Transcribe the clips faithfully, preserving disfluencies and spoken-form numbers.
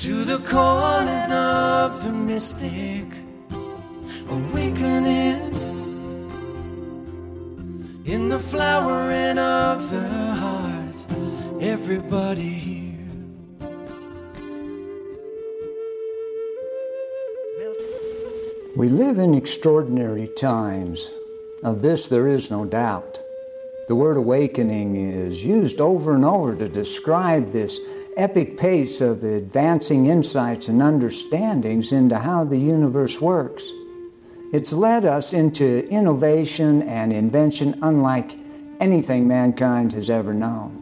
to the calling of the mystic, awakening in the flowering of the heart. Everybody here. We live in extraordinary times. Of this there is no doubt. The word awakening is used over and over to describe this epic pace of advancing insights and understandings into how the universe works. It's led us into innovation and invention unlike anything mankind has ever known.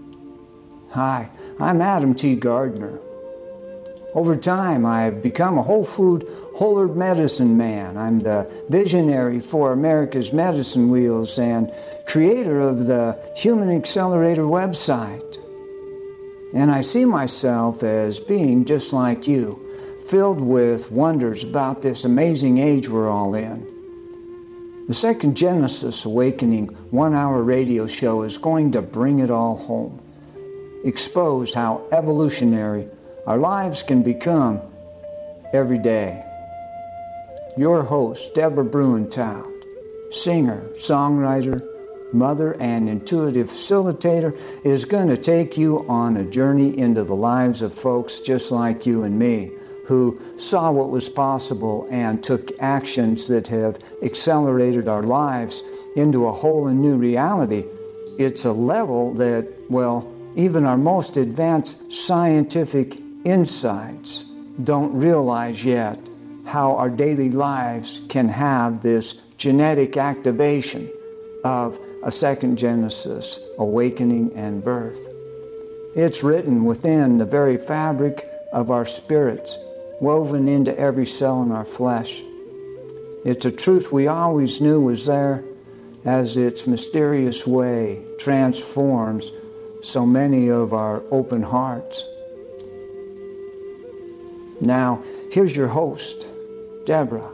Hi, I'm Adam T. Gardner. Over time, I've become a whole food, whole herb medicine man. I'm the visionary for America's Medicine Wheels and creator of the Human Accelerator website. And I see myself as being just like you, filled with wonders about this amazing age we're all in. The Second Genesis Awakening one-hour radio show is going to bring it all home, expose how evolutionary our lives can become every day. Your host, Deborah Bruin-Tout, singer, songwriter, mother, and intuitive facilitator, is going to take you on a journey into the lives of folks just like you and me, who saw what was possible and took actions that have accelerated our lives into a whole and new reality. It's a level that, well, even our most advanced scientific insights don't realize yet how our daily lives can have this genetic activation of a second Genesis, awakening and birth. It's written within the very fabric of our spirits, woven into every cell in our flesh. It's a truth we always knew was there, as its mysterious way transforms so many of our open hearts. Now, here's your host, Deborah.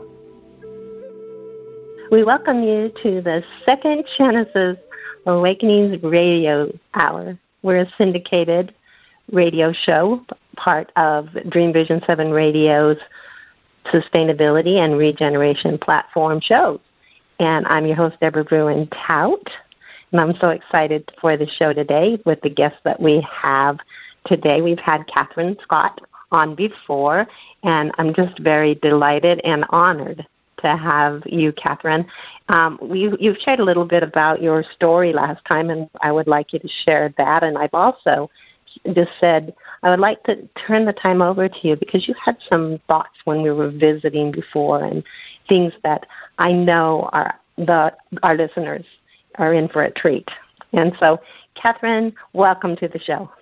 We welcome you to the Second Genesis Awakenings Radio Hour. We're a syndicated radio show, part of Dream Vision seven Radio's sustainability and regeneration platform shows. And I'm your host, Deborah Bruin-Tout, and I'm so excited for the show today with the guests that we have today. We've had Catherine Scott on before, and I'm just very delighted and honored to have you, Catherine. Um, we, you've shared a little bit about your story last time, and I would like you to share that. And I've also just said I would like to turn the time over to you because you had some thoughts when we were visiting before and things that I know are the our listeners are in for a treat. And so, Catherine, welcome to the show.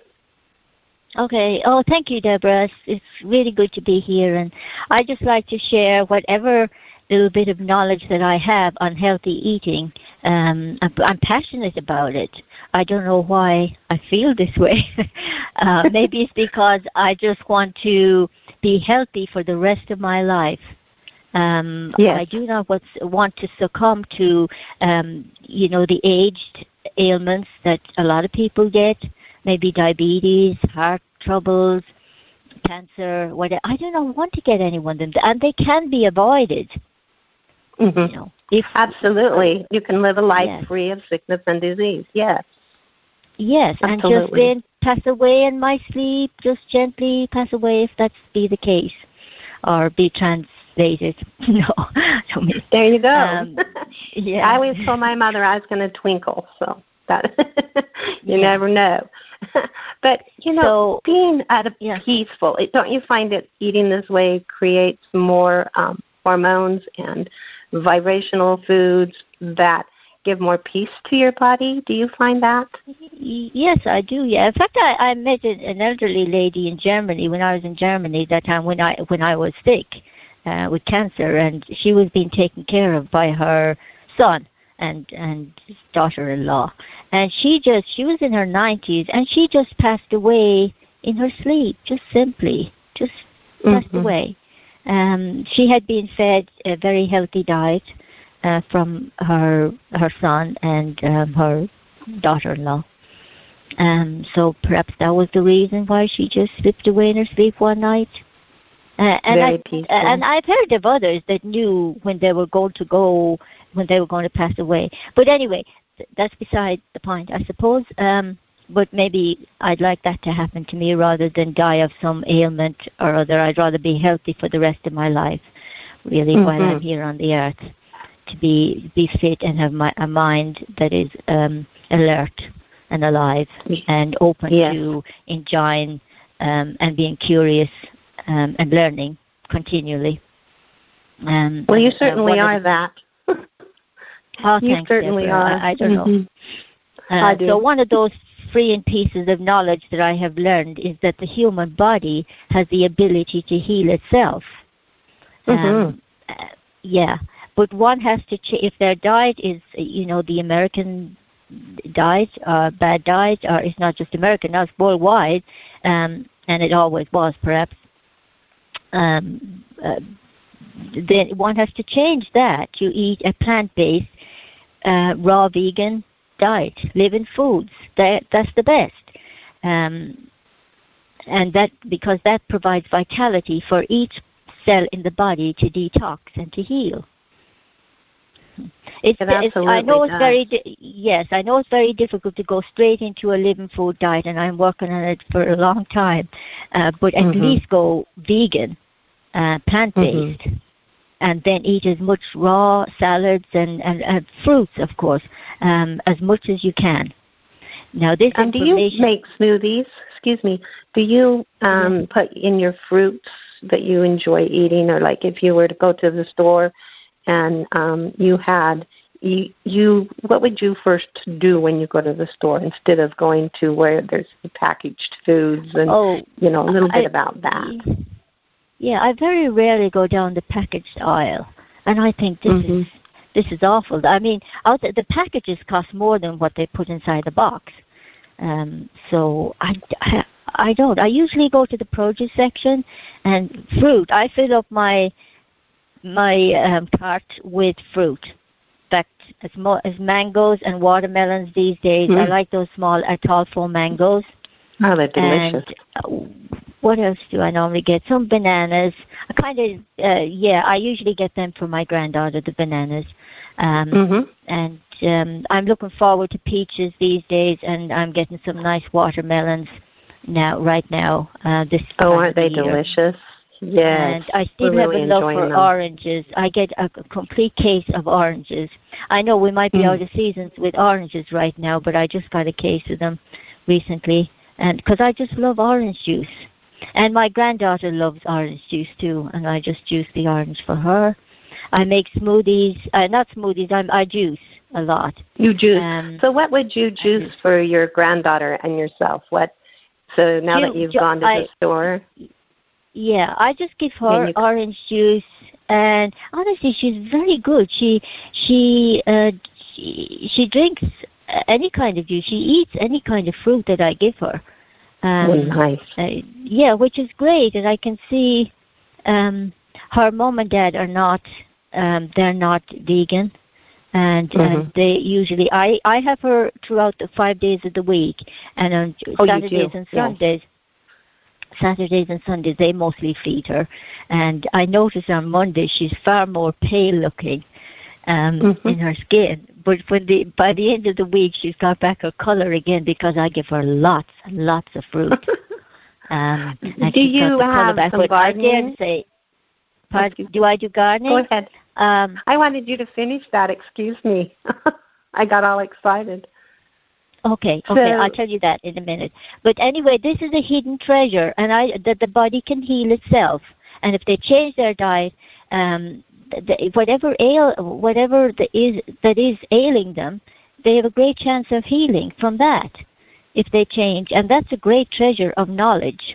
Okay. Oh, thank you, Deborah. It's, it's really good to be here. And I just like to share whatever little bit of knowledge that I have on healthy eating. Um, I'm, I'm passionate about it. I don't know why I feel this way. uh, maybe it's because I just want to be healthy for the rest of my life. Um, yes. I do not want to succumb to, um, you know, the aged ailments that a lot of people get. Maybe diabetes, heart troubles, cancer, whatever. I do not want to get any one of them, and they can be avoided. Mm-hmm. You know, if, Absolutely. You can live a life yes. free of sickness and disease, yes. Yes, Absolutely. And just then pass away in my sleep, just gently pass away if that be the case, or be translated. no. There you go. Um, yeah. I always told my mother I was going to twinkle, so. That you yeah. never know. But, you know, so, being at a yeah. peaceful, don't you find that eating this way creates more um, hormones and vibrational foods that give more peace to your body? Do you find that? Yes, I do, yeah. In fact, I, I met an elderly lady in Germany when I was in Germany that time when I, when I was sick uh, with cancer, and she was being taken care of by her son. and and daughter-in-law. And she just, she was in her nineties, and she just passed away in her sleep, just simply, just mm-hmm. passed away. Um, she had been fed a very healthy diet uh, from her her son and um, her daughter-in-law. Um, so perhaps that was the reason why she just slipped away in her sleep one night. Uh, and, Very I, peaceful. and I've heard of others that knew when they were going to go, when they were going to pass away. But anyway, th- that's beside the point, I suppose. Um, but maybe I'd like that to happen to me rather than die of some ailment or other. I'd rather be healthy for the rest of my life, really, mm-hmm. while I'm here on the earth, to be be fit and have my, a mind that is um, alert and alive and open yes. to enjoying um, and being curious um, and learning continually. Um, well, you and, certainly uh, are that. Oh, you thanks, certainly Deborah. are. I, I don't mm-hmm. know. Uh, I do. So one of those freeing pieces of knowledge that I have learned is that the human body has the ability to heal itself. Mm-hmm. Um, uh, yeah, but one has to, ch- if their diet is, you know, the American diet, uh, bad diet, or it's not just American, now it's worldwide, um, and it always was perhaps, um, uh, then one has to change that. You eat a plant-based, uh, raw vegan diet, living foods. That that's the best, um, and that because that provides vitality for each cell in the body to detox and to heal. It's, it it's I know it's does. very di- yes, I know it's very difficult to go straight into a living food diet, and I'm working on it for a long time. Uh, but at mm-hmm. least go vegan, uh, plant-based. Mm-hmm. And then eat as much raw salads and, and, and fruits, of course, um, as much as you can. Now, this um, do you make smoothies? Excuse me. Do you um, mm-hmm. put in your fruits that you enjoy eating, or like if you were to go to the store and um, you had you, you, what would you first do when you go to the store instead of going to where there's the packaged foods and oh, you know a little bit I, about that? Yeah, I very rarely go down the packaged aisle, and I think this mm-hmm. is this is awful. I mean, out the, the packages cost more than what they put inside the box, um, so I, I, I don't. I usually go to the produce section and fruit. I fill up my my um, cart with fruit. In fact, as, mo- as mangoes and watermelons these days, mm. I like those small Atolfo mangoes. Oh, they're delicious. And, uh, what else do I normally get? Some bananas. I kind of, uh, yeah, I usually get them for my granddaughter, the bananas. Um, mm-hmm. And um, I'm looking forward to peaches these days, and I'm getting some nice watermelons now, right now. Uh, this oh, aren't they the delicious? Yes. And I still We're have really a love for them. oranges. I get a complete case of oranges. I know we might be mm. out of seasons with oranges right now, but I just got a case of them recently, and because I just love orange juice. And my granddaughter loves orange juice too, and I just juice the orange for her. I make smoothies, uh, not smoothies, I'm, I juice a lot. You juice. Um, so what would you juice, juice for your granddaughter and yourself? What? So now Ju- that you've ju- gone to I, the store? Yeah, I just give her you... orange juice, and honestly, she's very good. She she uh, she, she drinks any kind of juice. She eats any kind of fruit that I give her. Um, oh, nice. Uh, yeah, which is great, and I can see um, her mom and dad are not um, they're not vegan, and, mm-hmm. and they usually I, I have her throughout the five days of the week, and on oh, Saturdays and Sundays. Yes. Saturdays and Sundays they mostly feed her, and I notice on Monday she's far more pale looking um, mm-hmm. in her skin. But when the by the end of the week she's got back her color again because I give her lots and lots of fruit. um, and do you have back. some but gardening? I dare say, pardon, do I do gardening? Go ahead. Um, I wanted you to finish that. Excuse me. I got all excited. Okay, so, okay, I'll tell you that in a minute. But anyway, this is a hidden treasure, and I that the body can heal itself. And if they change their diet, um, the, whatever ail, whatever the is that is ailing them, they have a great chance of healing from that if they change. And that's a great treasure of knowledge.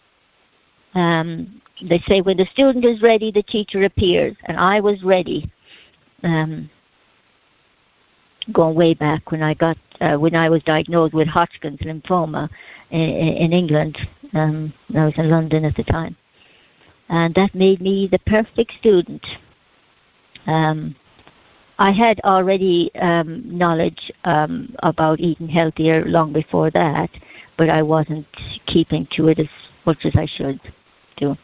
Um, they say when the student is ready, the teacher appears, and I was ready. Um, going way back when I got uh, when I was diagnosed with Hodgkin's lymphoma in, in England. Um, I was in London at the time, and that made me the perfect student. Um, I had already um, knowledge um, about eating healthier long before that, but I wasn't keeping to it as much as I should do.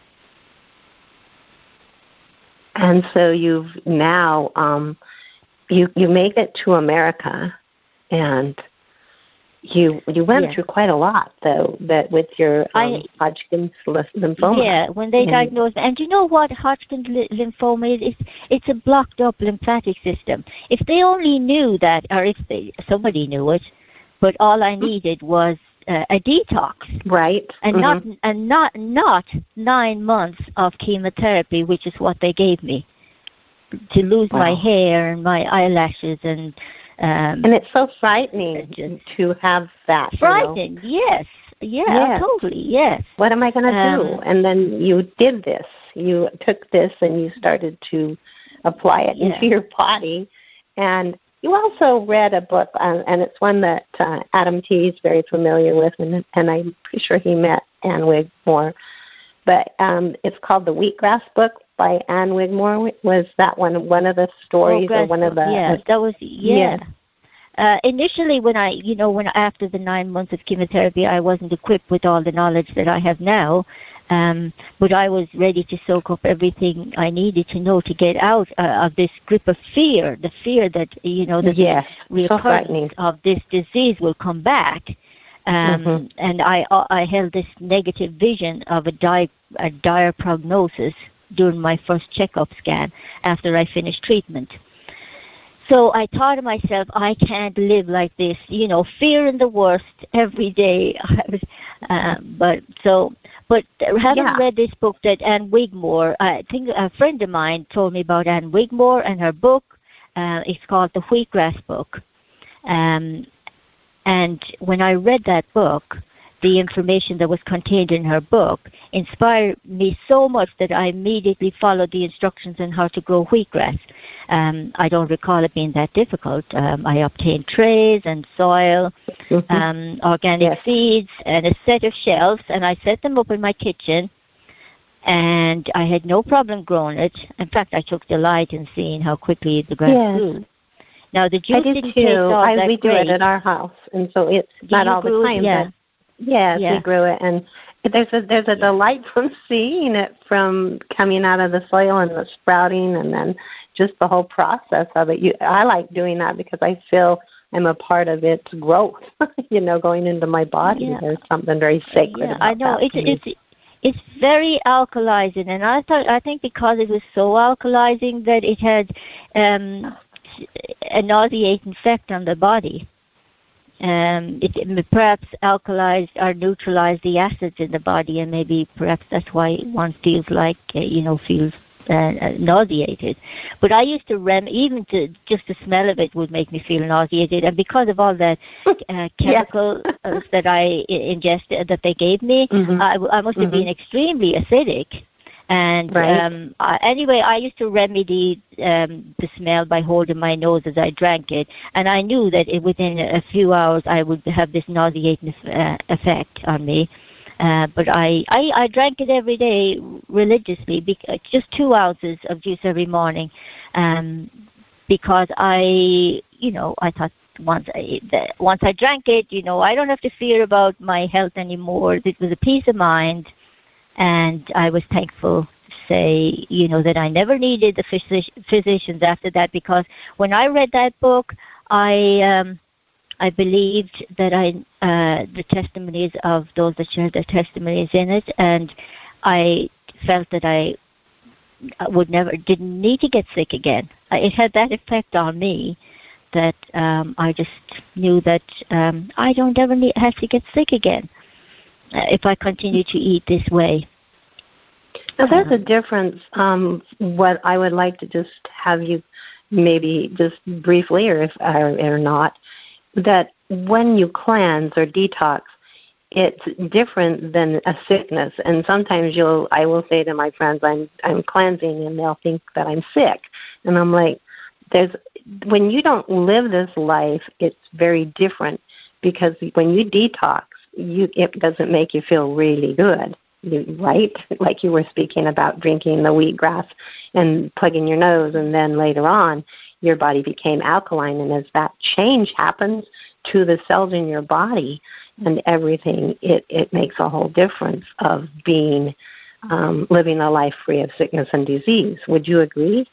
And so you've now, um, you you make it to America, and you you went yeah. through quite a lot, though, that with your um, I, Hodgkin's lymphoma. Yeah, when they and, diagnosed, and you know what Hodgkin's lymphoma is? It's, it's a blocked up lymphatic system. If they only knew that, or if they, somebody knew it, but all I needed was uh, a detox, right? And mm-hmm. not and not not nine months of chemotherapy, which is what they gave me, to lose wow. my hair and my eyelashes and. Um, and it's so frightening just, to have that. Frightening, you know? yes. Yeah, yes. Totally, yes. What am I going to um, do? And then you did this. You took this and you started to apply it yeah. into your body. And you also read a book, uh, and it's one that uh, Adam T. is very familiar with, and, and I'm pretty sure he met Ann Wigmore. But um, it's called The Wheatgrass Book by Ann Wigmore. Was that one one of the stories oh, or one of the? Yeah, that was yeah. yeah. Uh, initially, when I, you know, when after the nine months of chemotherapy, I wasn't equipped with all the knowledge that I have now, um, but I was ready to soak up everything I needed to know to get out uh, of this grip of fear, the fear that, you know, the yes, recurrence so of this disease will come back. Um, mm-hmm. And I, I held this negative vision of a, di- a dire prognosis during my first checkup scan after I finished treatment. So I thought to myself, I can't live like this, you know, fearing the worst every day. um, but so, but having yeah. read this book that Ann Wigmore, I think a friend of mine told me about Ann Wigmore and her book. Uh, it's called The Wheatgrass Book. Um, and when I read that book, the information that was contained in her book inspired me so much that I immediately followed the instructions on how to grow wheatgrass. Um, I don't recall it being that difficult. Um, I obtained trays and soil, mm-hmm. um, organic yes. seeds, and a set of shelves, and I set them up in my kitchen, and I had no problem growing it. In fact, I took delight in seeing how quickly the grass yes. grew. Now, the juice I do didn't too. taste all I, that we great. do it at our house, and so it's do not all the time, it? Yeah. but Yes, yeah. we grew it, and there's a there's a delight from seeing it from coming out of the soil and the sprouting, and then just the whole process of it. You, I like doing that because I feel I'm a part of its growth. you know, going into my body, yeah. there's something very sacred yeah, about I know that. it's it's it's very alkalizing, and I thought I think because it was so alkalizing that it had um, a nauseating effect on the body. Um, it, it perhaps alkalized or neutralized the acids in the body, and maybe perhaps that's why one feels like, uh, you know, feels uh, uh, nauseated. But I used to rem, even to, just the smell of it would make me feel nauseated, and because of all the uh, chemicals yes. that I ingested, that they gave me, mm-hmm. I, I must have mm-hmm. been extremely acidic. And right. um, uh, anyway, I used to remedy um, the smell by holding my nose as I drank it, and I knew that it, within a few hours I would have this nauseating uh, effect on me. Uh, but I, I, I drank it every day religiously, because just two ounces of juice every morning, um, because I, you know, I thought once I the, once I drank it, you know, I don't have to fear about my health anymore. It was a peace of mind. And I was thankful to say, you know, that I never needed the physici- physicians after that, because when I read that book, I um, I believed that I uh, the testimonies of those that shared their testimonies in it, and I felt that I would never didn't need to get sick again. It had that effect on me that um, I just knew that um, I don't ever need, have to get sick again. If I continue to eat this way. Now, there's a difference. Um, what I would like to just have you maybe just briefly, or if or, or not, that when you cleanse or detox, it's different than a sickness. And sometimes you'll, I will say to my friends, I'm I'm cleansing, and they'll think that I'm sick. And I'm like, there's when you don't live this life, it's very different, because when you detox, You, it doesn't make you feel really good. right? Like you were speaking about drinking the wheatgrass and plugging your nose, and then later on your body became alkaline. And as that change happens to the cells in your body and everything, it, it makes a whole difference of being um, living a life free of sickness and disease. Would you agree?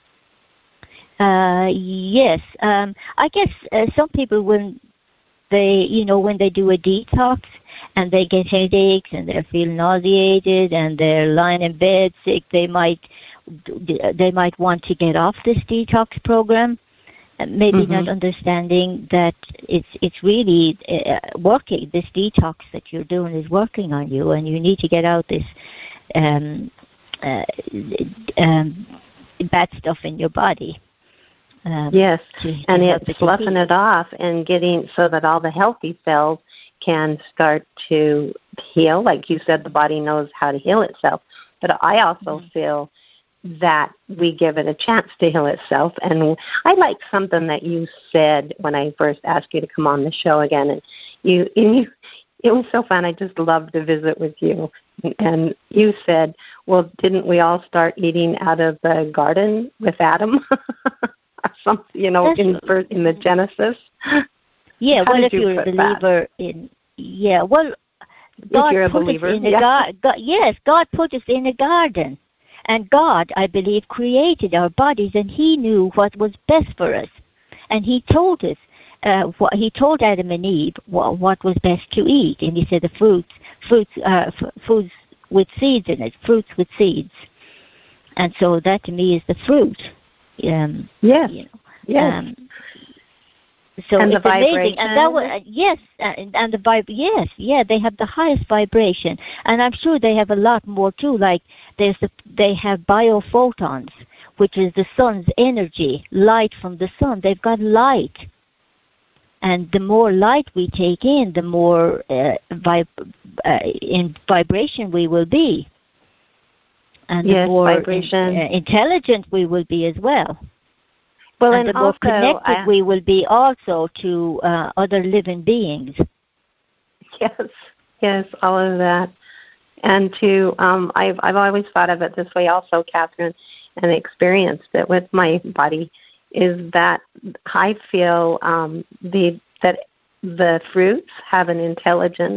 Uh, yes. Um, I guess uh, some people, when they, you know, when they do a detox and they get headaches and they feel nauseated and they're lying in bed sick, they might they might want to get off this detox program, maybe mm-hmm. not understanding that it's it's really uh, working. This detox that you're doing is working on you, and you need to get out this um, uh, um, bad stuff in your body. Um, yes, to, to and it's it sloughing it off and getting so that all the healthy cells can start to heal. Like you said, the body knows how to heal itself. But I also mm-hmm. feel that we give it a chance to heal itself. And I like something that you said when I first asked you to come on the show again. And you, and you it was so fun. I just loved to visit with you. And you said, well, didn't we all start eating out of the garden with Adam? Some, you know, in, in the Genesis. Yeah, How well, if you you're a believer that? in, yeah, well, God if you're a put believer, us in a yeah. gar- God, yes, God put us in a garden, and God, I believe, created our bodies, and He knew what was best for us, and He told us, uh, what He told Adam and Eve what, what was best to eat, and He said the fruits, fruits, uh, f- foods with seeds in it, fruits with seeds, and so that to me is the fruit. Um, yes. You know, yes. Um, so and it's the amazing, and that was vibration? uh, yes, and, and the vib yes, yeah, they have the highest vibration, and I'm sure they have a lot more too. Like there's the, they have biophotons, which is the sun's energy, light from the sun. They've got light, and the more light we take in, the more uh, vib uh, in vibration we will be. And yes, the more vibration. In, uh, intelligent we will be as well. Well, and, and the more also, connected I, we will be also to uh, other living beings. Yes, yes, all of that. And to, um, I've, I've always thought of it this way also, Catherine, and experienced it with my body, is that I feel um, the that the fruits have an intelligence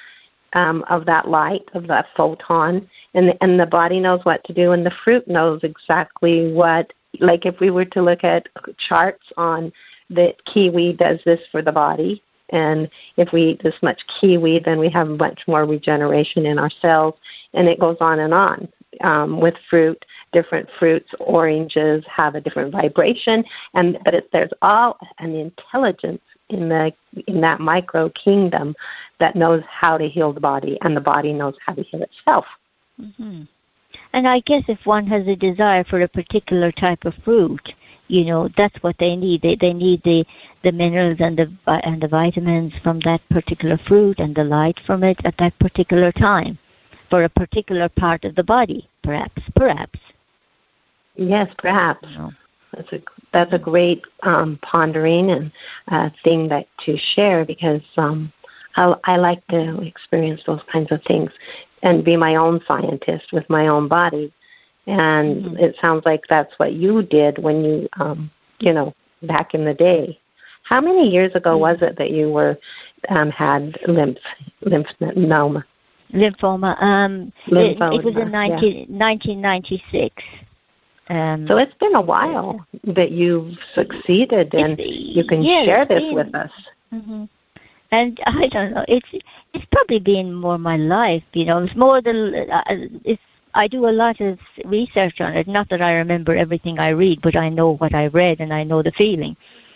Um, of that light, of that photon, and the, and the body knows what to do, and the fruit knows exactly what, like if we were to look at charts on the kiwi does this for the body, and if we eat this much kiwi, then we have much more regeneration in our cells, and it goes on and on. Um, with fruit, different fruits, oranges have a different vibration, and but it, there's all an intelligence in the in that micro kingdom that knows how to heal the body, and the body knows how to heal itself. Mm-hmm. And I guess if one has a desire for a particular type of fruit, you know, that's what they need. They they need the, the minerals and the and the vitamins from that particular fruit and the light from it at that particular time for a particular part of the body, perhaps, perhaps. Yes, perhaps. You know. That's a that's a great um, pondering and uh, thing that to share, because um, I, I like to experience those kinds of things and be my own scientist with my own body. And mm-hmm. it sounds like that's what you did when you, um, you know, back in the day. How many years ago mm-hmm. was it that you were um, had lymph lymphoma? Lymphoma. Um, lymphoma. It, it was in nineteen, yeah. nineteen ninety-six. Um, so it's been a while yeah. that you've succeeded, and it's, you can yeah, share this been, with us. Mm-hmm. And I don't know. It's it's probably been more my life. You know, it's more than uh, it's. I do a lot of research on it. Not that I remember everything I read, but I know what I read and I know the feeling.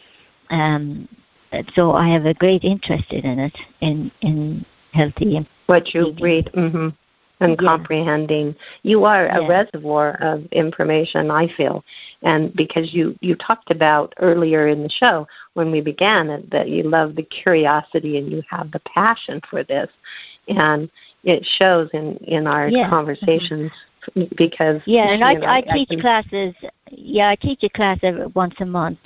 Um, so I have a great interest in it, in in healthy. What you eating. read. Mm-hmm. And yeah. comprehending. You are a yeah. reservoir of information, I feel. And because you, you talked about earlier in the show when we began it, that you love the curiosity and you have the passion for this. And it shows in, in our yeah. conversations mm-hmm. because... Yeah, and I, know, I, I I teach can, classes. Yeah, I teach a class every, once a month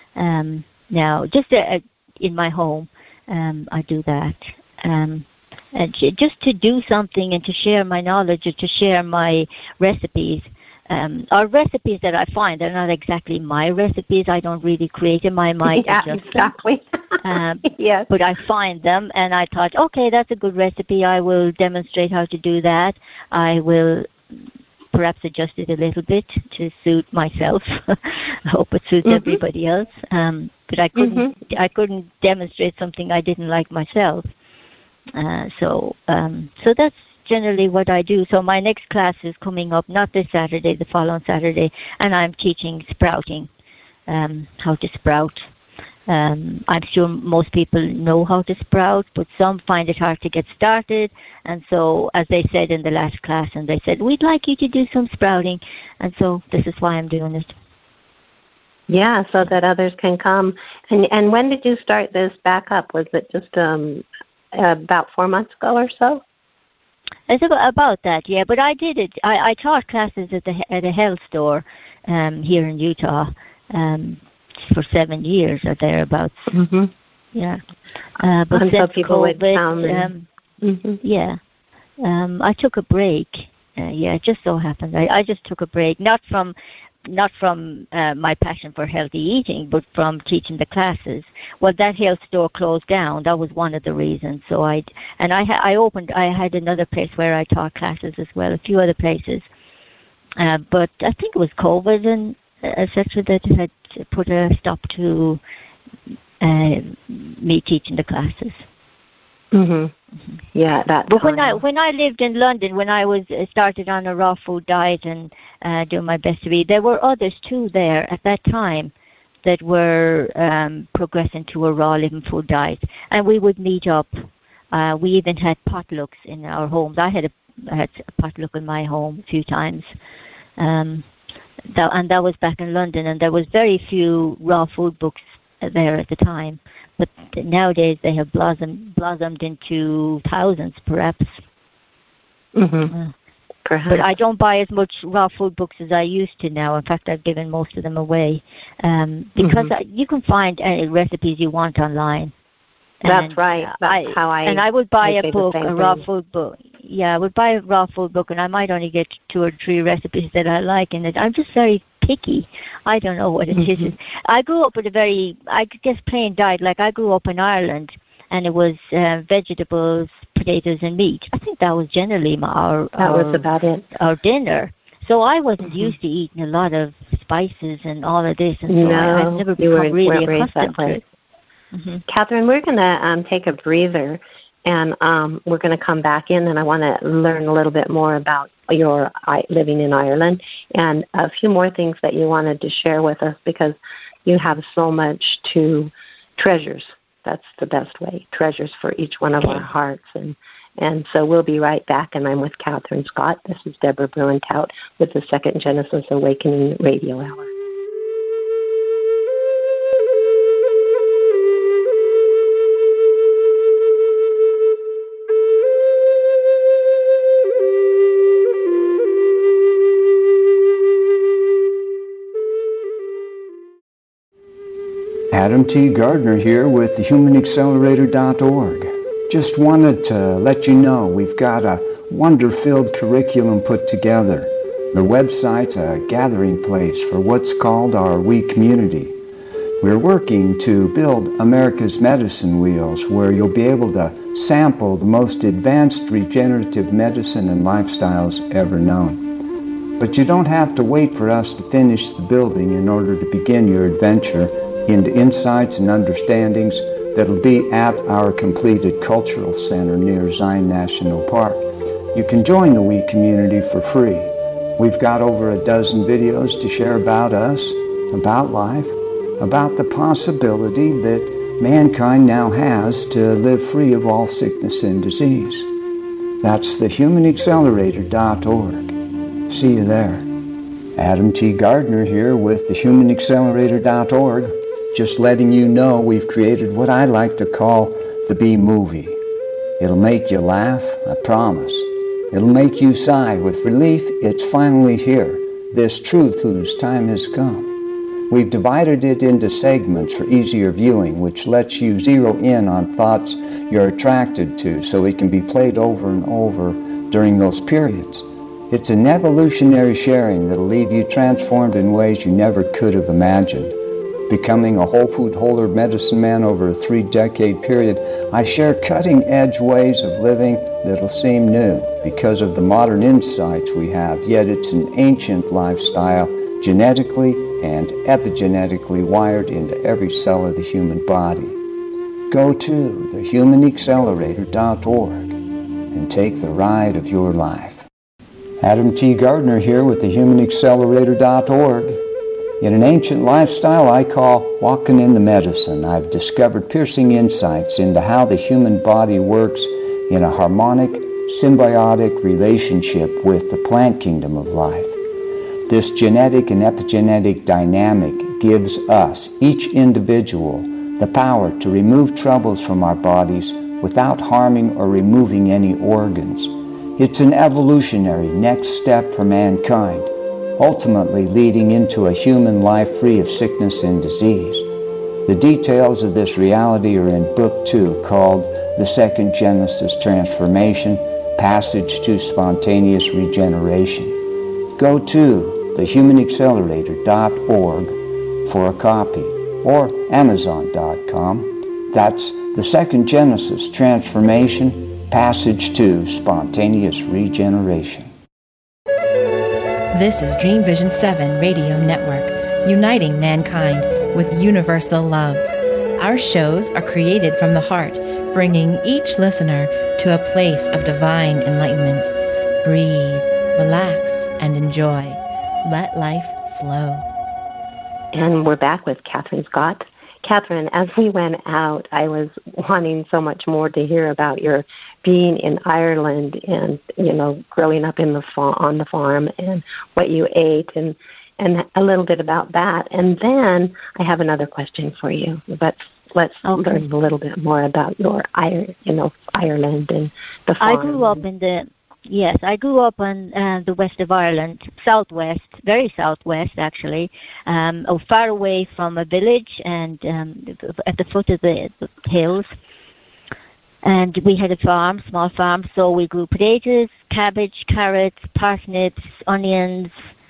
um, now, just uh, in my home. Um, I do that. Um and just to do something and to share my knowledge or to share my recipes. Um, our recipes that I find, they're not exactly my recipes. I don't really create them. I might yeah, adjust exactly. them. Um, yes. But I find them, and I thought, okay, that's a good recipe. I will demonstrate how to do that. I will perhaps adjust it a little bit to suit myself. I hope it suits mm-hmm. everybody else. Um, but I couldn't, mm-hmm. I couldn't demonstrate something I didn't like myself. Uh, so, um, so that's generally what I do. So my next class is coming up, not this Saturday, the following Saturday, and I'm teaching sprouting, um, how to sprout. Um, I'm sure most people know how to sprout, but some find it hard to get started. And so, as they said in the last class, and they said, we'd like you to do some sprouting. And so this is why I'm doing it. Yeah, so that others can come. And and when did you start this back up? Was it just um, about four months ago or so? It's about that, yeah. But I did it. I, I taught classes at the at a health store um, here in Utah um, for seven years or thereabouts. Mm-hmm. Yeah. Uh, but and since so people COVID, would come and, um, mm-hmm. yeah, um, I took a break. Uh, yeah, it just so happened. I, I just took a break, not from not from uh, my passion for healthy eating, but from teaching the classes. Well, that health store closed down. That was one of the reasons. So I and I ha- I opened. I had another place where I taught classes as well, a few other places. Uh, but I think it was COVID and et cetera that had put a stop to uh, me teaching the classes. Mhm. Mm-hmm. Yeah, that. But when I when I lived in London, when I was uh, started on a raw food diet and uh, doing my best to eat, there were others too there at that time that were um, progressing to a raw living food diet, and we would meet up. Uh, we even had potlucks in our homes. I had a, I had a potluck in my home a few times, um, that, and that was back in London. And there was very few raw food books there at the time. But nowadays they have blossomed, blossomed into thousands, perhaps. Mm-hmm. Uh, perhaps. But I don't buy as much raw food books as I used to now. In fact, I've given most of them away um, because mm-hmm. I, you can find any recipes you want online. That's and right. That's I, how I. And I would buy I a book, a raw thing. food book. Yeah, I would buy a raw food book, and I might only get two or three recipes that I like in it. I'm just very picky. I don't know what it mm-hmm. is. I grew up with a very, I guess, plain diet. Like I grew up in Ireland, and it was uh, vegetables, potatoes, and meat. I think that was generally my, our that our, was about it. Our dinner. So I wasn't mm-hmm. used to eating a lot of spices and all of this, and so no, I, I've never become were, really that accustomed to way. it. Mm-hmm. Catherine, we're going to um, take a breather, and um, we're going to come back in, and I want to learn a little bit more about your uh, living in Ireland and a few more things that you wanted to share with us because you have so much to treasures. That's the best way, treasures for each one of our hearts. And, and so we'll be right back, and I'm with Catherine Scott. This is Deborah Bruintout with the Second Genesis Awakening Radio Hour. Adam T. Gardner here with the human accelerator dot org. Just wanted to let you know we've got a wonder-filled curriculum put together. The website's a gathering place for what's called our We Community. We're working to build America's medicine wheels where you'll be able to sample the most advanced regenerative medicine and lifestyles ever known. But you don't have to wait for us to finish the building in order to begin your adventure into insights and understandings that'll be at our completed cultural center near Zion National Park. You can join the We Community for free. We've got over a dozen videos to share about us, about life, about the possibility that mankind now has to live free of all sickness and disease. That's the human accelerator dot org. See you there. Adam T. Gardner here with the human accelerator dot org. Just letting you know we've created what I like to call the B-movie. It'll make you laugh, I promise. It'll make you sigh with relief. It's finally here, this truth whose time has come. We've divided it into segments for easier viewing, which lets you zero in on thoughts you're attracted to so it can be played over and over during those periods. It's an evolutionary sharing that'll leave you transformed in ways you never could have imagined. Becoming a whole food wholer medicine man over a three-decade period, I share cutting-edge ways of living that'll seem new because of the modern insights we have, yet it's an ancient lifestyle, genetically and epigenetically wired into every cell of the human body. Go to the human accelerator dot org and take the ride of your life. Adam T. Gardner here with the human accelerator dot org. In an ancient lifestyle I call walking in the medicine, I've discovered piercing insights into how the human body works in a harmonic, symbiotic relationship with the plant kingdom of life. This genetic and epigenetic dynamic gives us, each individual, the power to remove troubles from our bodies without harming or removing any organs. It's an evolutionary next step for mankind, ultimately leading into a human life free of sickness and disease. The details of this reality are in Book two, called The Second Genesis Transformation, Passage to Spontaneous Regeneration. Go to the human accelerator dot org for a copy, or amazon dot com. That's The Second Genesis Transformation, Passage to Spontaneous Regeneration. This is Dream Vision seven Radio Network, uniting mankind with universal love. Our shows are created from the heart, bringing each listener to a place of divine enlightenment. Breathe, relax, and enjoy. Let life flow. And we're back with Catherine Scott. Catherine, as we went out, I was wanting so much more to hear about your being in Ireland and, you know, growing up in the fa- on the farm and what you ate and, and a little bit about that. And then I have another question for you, but let's okay. learn a little bit more about your, you know, Ireland and the farm. I grew up in the Yes, I grew up on uh, the west of Ireland, southwest, very southwest actually, um, oh, far away from a village and um, at the foot of the hills. And we had a farm, small farm, so we grew potatoes, cabbage, carrots, parsnips, onions.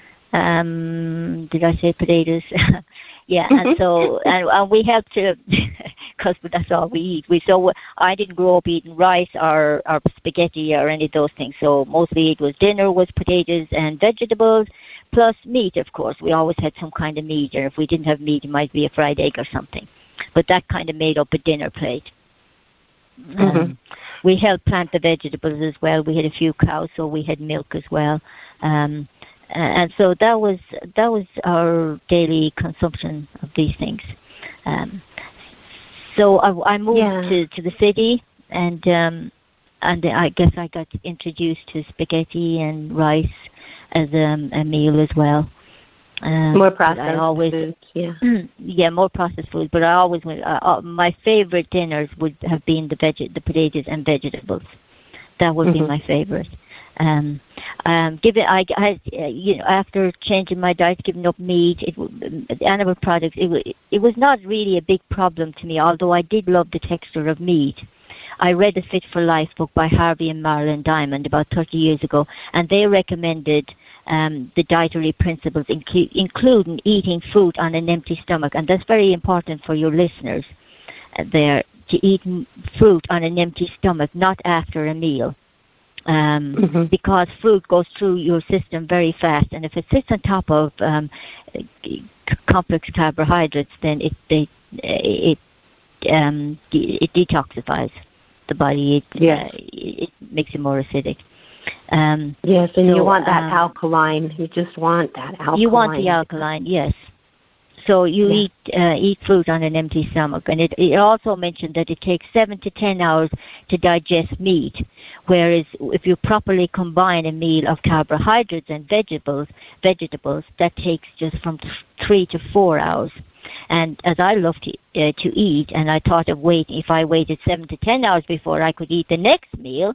Um, did I say potatoes? Yeah, and so and, and we helped to, because that's all we eat. We so I didn't grow up eating rice or, or spaghetti or any of those things. So mostly it was dinner was potatoes and vegetables, plus meat. Of course, we always had some kind of meat, or if we didn't have meat, it might be a fried egg or something. But that kind of made up a dinner plate. Mm-hmm. Um, we helped plant the vegetables as well. We had a few cows, so we had milk as well. Um, And so that was that was our daily consumption of these things. Um, so I, I moved yeah. to, to the city, and um, and I guess I got introduced to spaghetti and rice as um, a meal as well. Um, more processed I always, food, yeah. yeah, more processed food. But I always went. Uh, uh, my favorite dinners would have been the veg, the potatoes and vegetables. That would mm-hmm. be my favorite. Um, um, give it, I, I, you know, after changing my diet, giving up meat, it, animal products, it, it was not really a big problem to me, although I did love the texture of meat. I read the Fit for Life book by Harvey and Marilyn Diamond about thirty years ago, and they recommended um, the dietary principles, inclu- including eating fruit on an empty stomach, and that's very important for your listeners uh, there, to eat m- fruit on an empty stomach, not after a meal. Um, mm-hmm. Because fruit goes through your system very fast, and if it sits on top of um, c- complex carbohydrates, then it they, it um, de- it detoxifies the body. It, yes. uh, it makes it more acidic. Um, yes, and so, you want that um, alkaline. You just want that alkaline. You want the alkaline, yes. So you yeah. eat uh, eat fruit on an empty stomach. And it, it also mentioned that it takes seven to ten hours to digest meat, whereas if you properly combine a meal of carbohydrates and vegetables, vegetables that takes just from th- three to four hours. And as I love to, uh, to eat, and I thought of waiting, if I waited seven to ten hours before I could eat the next meal,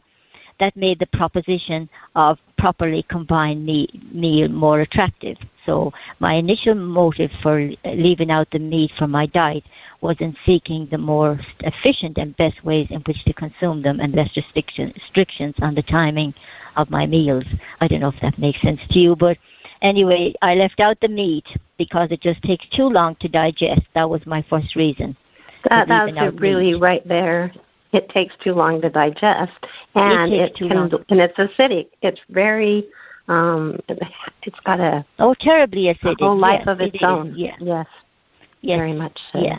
that made the proposition of properly combined me- meal more attractive. So my initial motive for leaving out the meat from my diet was in seeking the more efficient and best ways in which to consume them and less restriction, restrictions on the timing of my meals. I don't know if that makes sense to you, but anyway, I left out the meat because it just takes too long to digest. That was my first reason. That, that's really meat. Right there. It takes too long to digest, and it, it can, and it's acidic. It's very, um, it's got a oh terribly acidic a whole life yes, of its it own. Is. Yeah. Yes, yes, very much so. Yeah.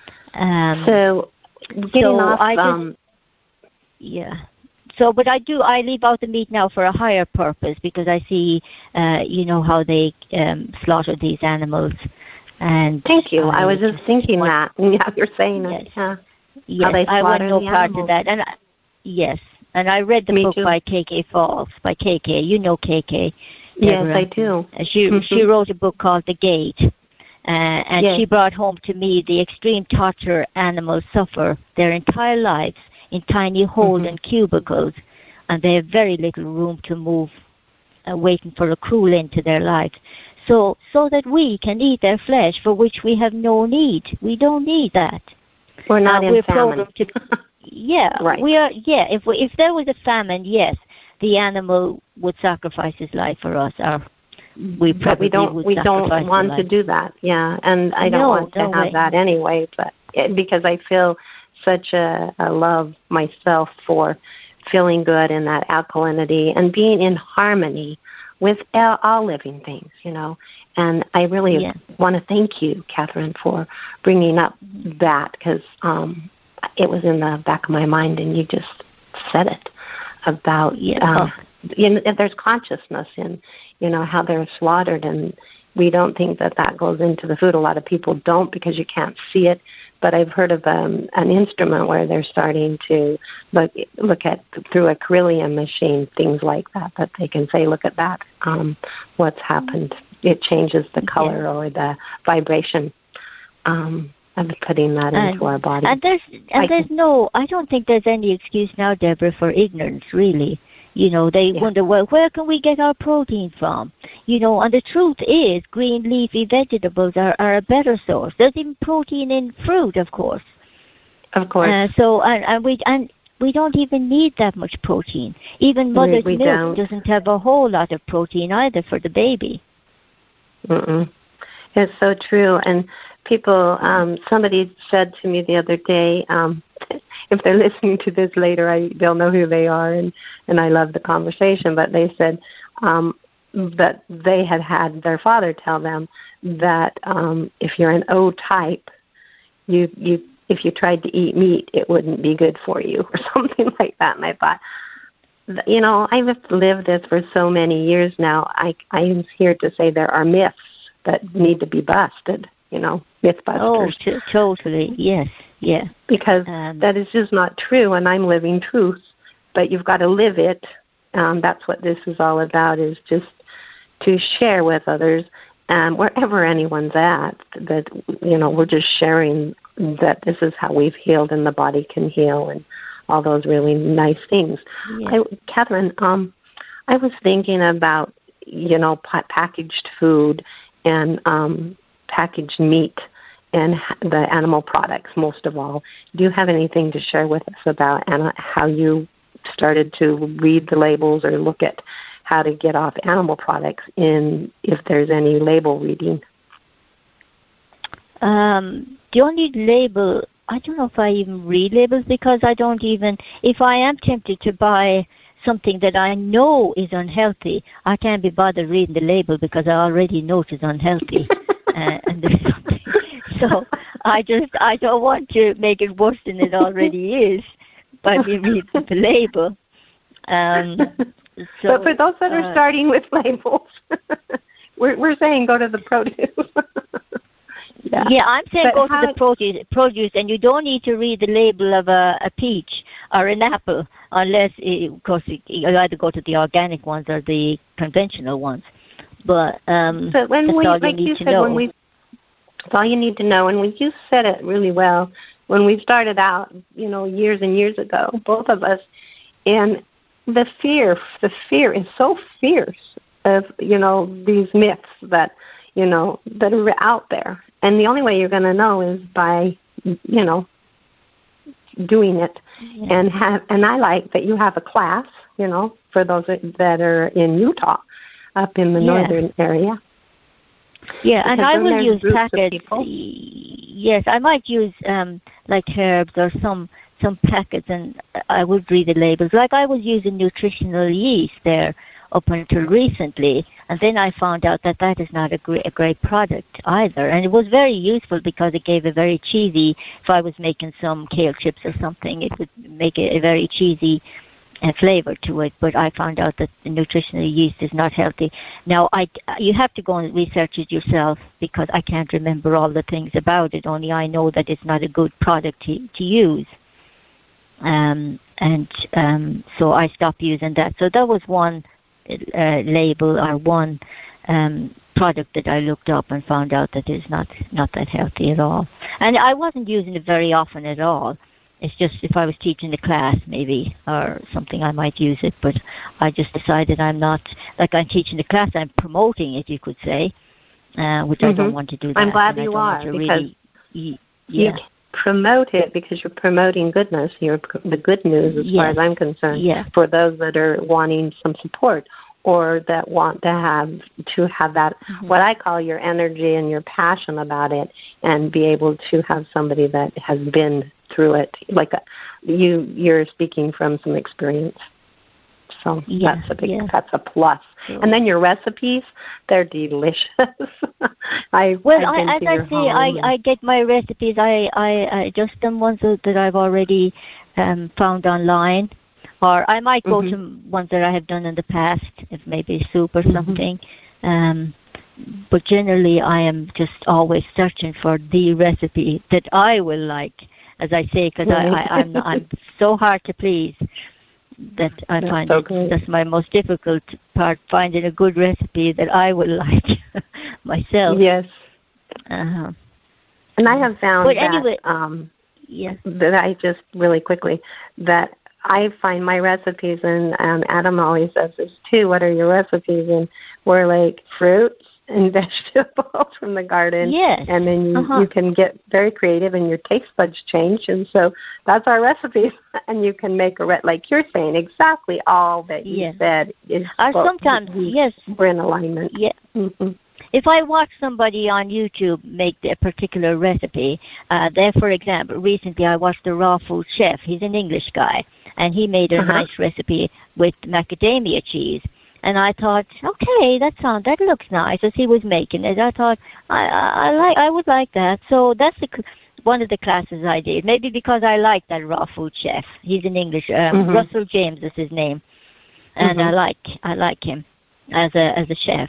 Um, so getting so off. I Um, just, yeah. So, but I do, I leave out the meat now for a higher purpose because I see, uh, you know, how they um, slaughter these animals. And Thank you. I, I was just thinking want, that. Yeah, you're saying yes. it. Yeah. Yes, how they I want no the part animals. of that. And I, yes, and I read the Me book too. by K K Falls, by K K. You know K K. Yes, Deborah. I do. Uh, she mm-hmm. she wrote a book called The Gate. Uh, and yes. she brought home to me the extreme torture animals suffer their entire lives in tiny holes mm-hmm. and cubicles, and they have very little room to move, uh, waiting for a cruel end to their lives. So, so that we can eat their flesh, for which we have no need. We don't need that. We're not uh, in we're famine. To, yeah, right. we are. Yeah, if we, if there was a famine, yes, the animal would sacrifice his life for us. Or we probably but we don't. would we don't want life. to do that. Yeah, and I don't no, want to no have way. that anyway. But it, because I feel such a, a love myself for feeling good in that alkalinity and being in harmony with all, all living things, you know. And I really yeah. want to thank you, Catherine, for bringing up that because um, it was in the back of my mind, and you just said it about, yeah. um, you know, there's consciousness in, you know, how they're slaughtered, and we don't think that that goes into the food. A lot of people don't because you can't see it. But I've heard of um, an instrument where they're starting to look look at through a Kirlian machine, things like that, that they can say, look at that, um, what's happened. It changes the color yeah. or the vibration um, of putting that and, into our body. And there's and I there's can, no, I don't think there's any excuse now, Deborah, for ignorance, really. You know, they yeah. wonder, well, where can we get our protein from? You know, and the truth is green leafy vegetables are, are a better source. There's even protein in fruit, of course. Of course. Uh, so, and, and we and we don't even need that much protein. Even mother's we, we milk don't. doesn't have a whole lot of protein either for the baby. Mm-mm. It's so true. And people, um, somebody said to me the other day, um, if they're listening to this later, I, they'll know who they are, and, and I love the conversation, but they said um, that they had had their father tell them that um, if you're an O type, you, you if you tried to eat meat, it wouldn't be good for you, or something like that. And I thought, you know, I've lived this for so many years now. I, I'm here to say there are myths that need to be busted, you know, Mythbusters. Oh, t- totally, yes, yeah. Because um, that is just not true, and I'm living truth. But you've got to live it. Um, that's what this is all about, is just to share with others, um, wherever anyone's at, that, you know, we're just sharing that this is how we've healed and the body can heal and all those really nice things. Yeah. I, Catherine, um, I was thinking about, you know, pa- packaged food and um, packaged meat and the animal products, most of all. Do you have anything to share with us about Anna, how you started to read the labels or look at how to get off animal products in if there's any label reading? Um, the only label, I don't know if I even read labels because I don't even, if I am tempted to buy something that I know is unhealthy, I can't be bothered reading the label because I already know it is unhealthy. uh, and there's something. So I just, I don't want to make it worse than it already is by me reading the label. Um, so, but for those that are uh, starting with labels, we're, we're saying go to the produce. Yeah. yeah, I'm saying but go how, to the produce, produce, and you don't need to read the label of a, a peach or an apple unless, it, of course, you either go to the organic ones or the conventional ones. But um, but when that's we, all you like need you to said, know. When we, that's all you need to know. And we you said it really well when we started out, you know, years and years ago, both of us. And the fear, the fear is so fierce of, you know, these myths that, you know, that are out there. And the only way you're going to know is by, you know, doing it. Yeah. And have, and I like that you have a class, you know, for those that are in Utah, up in the yeah. northern area. Yeah, and I will use packets. People. Yes, I might use um, like herbs or some some packets, and I would read the labels. Like I was using nutritional yeast there up until recently, and then I found out that that is not a great, a great product either. And it was very useful because it gave a very cheesy, if I was making some kale chips or something, it would make it a very cheesy uh, flavor to it. But I found out that the nutritional yeast is not healthy. Now, I, you have to go and research it yourself because I can't remember all the things about it, only I know that it's not a good product to, to use. Um, and um, so I stopped using that. So that was one uh, label or one um, product that I looked up and found out that it's not, not that healthy at all. And I wasn't using it very often at all. It's just if I was teaching a class maybe or something I might use it, but I just decided I'm not, like I'm teaching the class, I'm promoting it, you could say, uh, which mm-hmm. I don't want to do that. I'm glad you are because really, yeah. you promote it because you're promoting goodness, you're the good news as yes. far as I'm concerned, yes. for those that are wanting some support or that want to have to have that, mm-hmm. what I call your energy and your passion about it, and be able to have somebody that has been through it, like a, you, you're speaking from some experience. So yeah, that's a big, yeah. that's a plus. Sure. And then your recipes, they're delicious. I well, I, I, as I say, I, I get my recipes. I, I, I adjust them ones that I've already um, found online, or I might go mm-hmm. to ones that I have done in the past, if maybe soup or something. Mm-hmm. Um, but generally, I am just always searching for the recipe that I will like, as I say, because right. I, I, I'm I'm so hard to please. That I that's find so it, that's my most difficult part, finding a good recipe that I would like myself. Yes. Uh-huh. And I have found but that, anyway, um, yes. that I just really quickly, that I find my recipes, and um, Adam always says this too, what are your recipes? And we're like fruits and vegetables from the garden. Yes. And then you, uh-huh. you can get very creative and your taste buds change. And so that's our recipes. And you can make a, re- like you're saying, exactly all that you yes. said is or sometimes, we, yes. we're in alignment. Yeah. Mm-hmm. If I watch somebody on YouTube make a particular recipe, uh, there, for example, recently I watched the Raw Food Chef. He's an English guy, and he made a uh-huh. nice recipe with macadamia cheese. And I thought, okay, that sounds, that looks nice. As he was making it, I thought, I, I, I like, I would like that. So that's the, one of the classes I did. Maybe because I like that Raw Food Chef. He's an English. Um, mm-hmm. Russell James is his name, and mm-hmm. I like, I like him as a as a chef.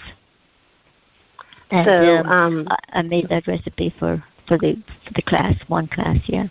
And so um, um, I, I made that recipe for for the for the class, one class, yeah.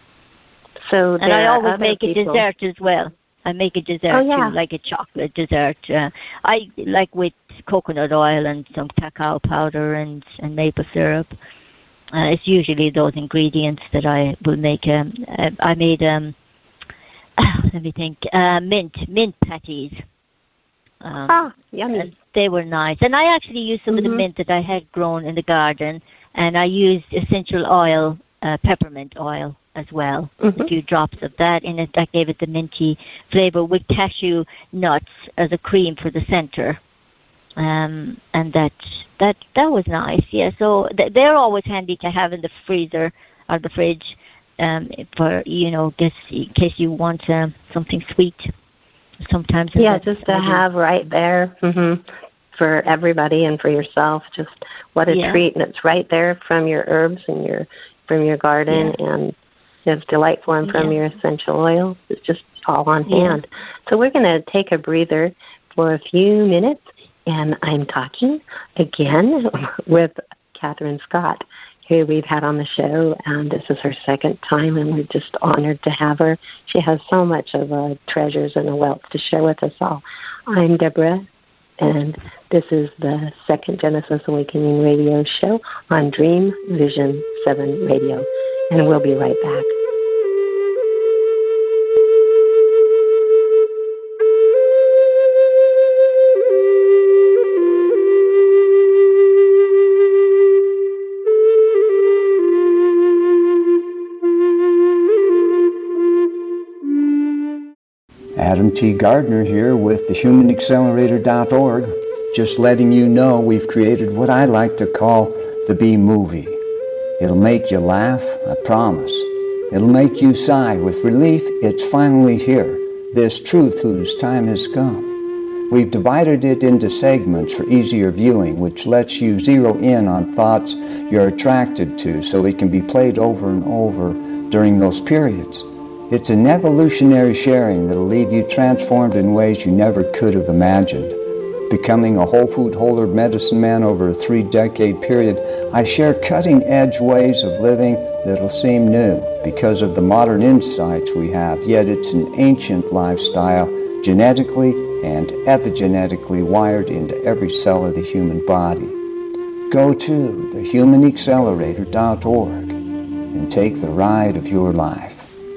So and I always make a people. dessert as well. I make a dessert oh, yeah. too, like a chocolate dessert. Uh, I like with coconut oil and some cacao powder and, and maple syrup. Uh, it's usually those ingredients that I will make. Um, uh, I made, um, let me think, uh, mint mint patties. Um, ah, yummy. They were nice. And I actually used some mm-hmm. of the mint that I had grown in the garden, and I used essential oil, uh, peppermint oil, as well, mm-hmm. a few drops of that in it. That gave it the minty flavor with cashew nuts as a cream for the center, um, and that that that was nice. Yeah, so th- they're always handy to have in the freezer or the fridge, um, for you know, just in case you want uh, something sweet. Sometimes, yeah, just to have right there mm-hmm. for everybody and for yourself. Just what a yeah. treat, and it's right there from your herbs and your from your garden yeah. and. It's delightful, and from yeah. your essential oil, it's just all on yeah. hand. So we're going to take a breather for a few minutes, and I'm talking again with Catherine Scott, who we've had on the show, and this is her second time, and we're just honored to have her. She has so much of a treasures and a wealth to share with us all. I'm Deborah, and this is the second Genesis Awakening radio show on Dream Vision seven Radio. And we'll be right back. Adam T. Gardner here with the human accelerator dot org, just letting you know we've created what I like to call the B-movie. It'll make you laugh, I promise. It'll make you sigh with relief. It's finally here, this truth whose time has come. We've divided it into segments for easier viewing, which lets you zero in on thoughts you're attracted to so it can be played over and over during those periods. It's an evolutionary sharing that'll leave you transformed in ways you never could have imagined. Becoming a whole food whole medicine man over a three-decade period, I share cutting-edge ways of living that'll seem new because of the modern insights we have, yet it's an ancient lifestyle, genetically and epigenetically wired into every cell of the human body. Go to the human accelerator dot org and take the ride of your life.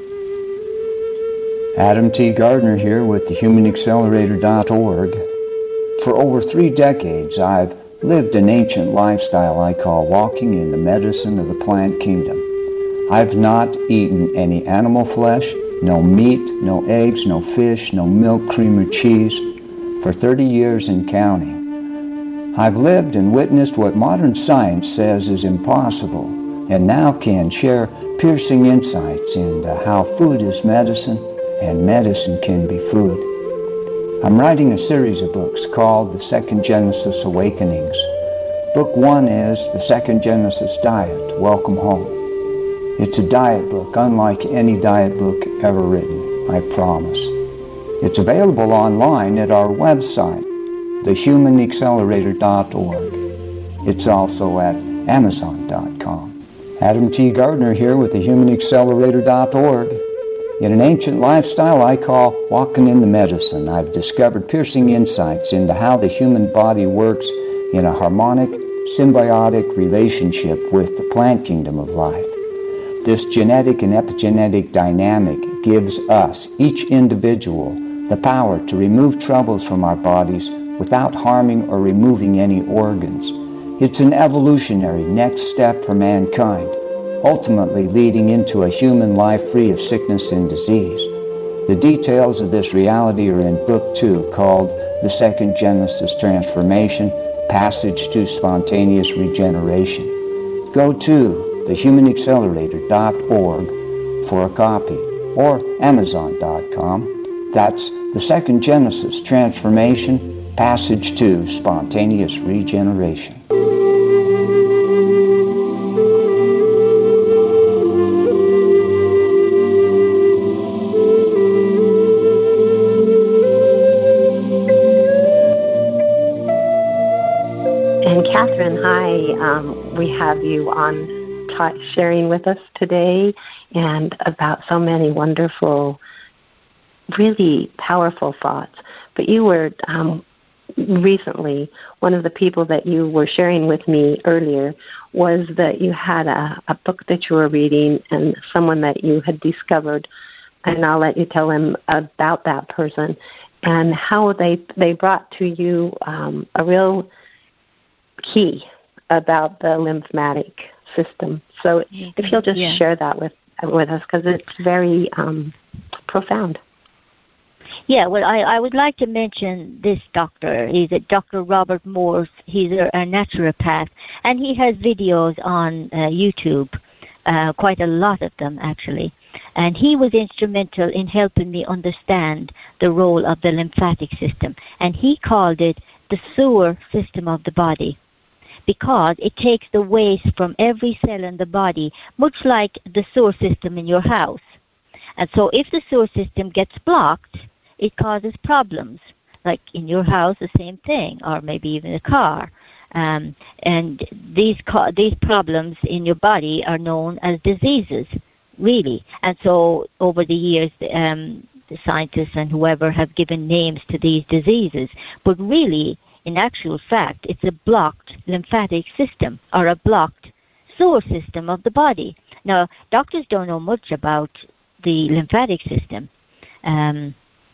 Adam T. Gardner here with the human accelerator dot org. For over three decades, I've lived an ancient lifestyle I call walking in the medicine of the plant kingdom. I've not eaten any animal flesh, no meat, no eggs, no fish, no milk, cream, or cheese for thirty years and counting. I've lived and witnessed what modern science says is impossible, and now can share piercing insights into how food is medicine and medicine can be food. I'm writing a series of books called The Second Genesis Awakenings. Book one is The Second Genesis Diet, Welcome Home. It's a diet book unlike any diet book ever written, I promise. It's available online at our website, the human accelerator dot org. It's also at amazon dot com. Adam T. Gardner here with the human accelerator dot org. In an ancient lifestyle I call walking in the medicine, I've discovered piercing insights into how the human body works in a harmonic, symbiotic relationship with the plant kingdom of life. This genetic and epigenetic dynamic gives us, each individual, the power to remove troubles from our bodies without harming or removing any organs. It's an evolutionary next step for mankind, ultimately leading into a human life free of sickness and disease. The details of this reality are in Book two, called The Second Genesis Transformation, Passage to Spontaneous Regeneration. Go to the human accelerator dot org for a copy, or amazon dot com. That's The Second Genesis Transformation, Passage to Spontaneous Regeneration. Catherine, hi. Um, we have you on t- sharing with us today and about so many wonderful, really powerful thoughts. But you were um, recently, one of the people that you were sharing with me earlier was that you had a, a book that you were reading and someone that you had discovered, and I'll let you tell him about that person and how they, they brought to you um, a real key about the lymphatic system. So if you'll just yeah. share that with with us, because it's very um, profound. Yeah, well, I, I would like to mention this doctor. He's a Doctor Robert Morse. He's a, a naturopath, and he has videos on uh, YouTube, uh, quite a lot of them actually. And he was instrumental in helping me understand the role of the lymphatic system, and he called it the sewer system of the body, because it takes the waste from every cell in the body, much like the sewer system in your house. And so if the sewer system gets blocked, it causes problems, like in your house, the same thing, or maybe even a car. Um, and these co- these problems in your body are known as diseases, really. And so over the years, um, the scientists and whoever have given names to these diseases, but really, in actual fact, it's a blocked lymphatic system or a blocked sewer system of the body. Now, doctors don't know much about the lymphatic system, um,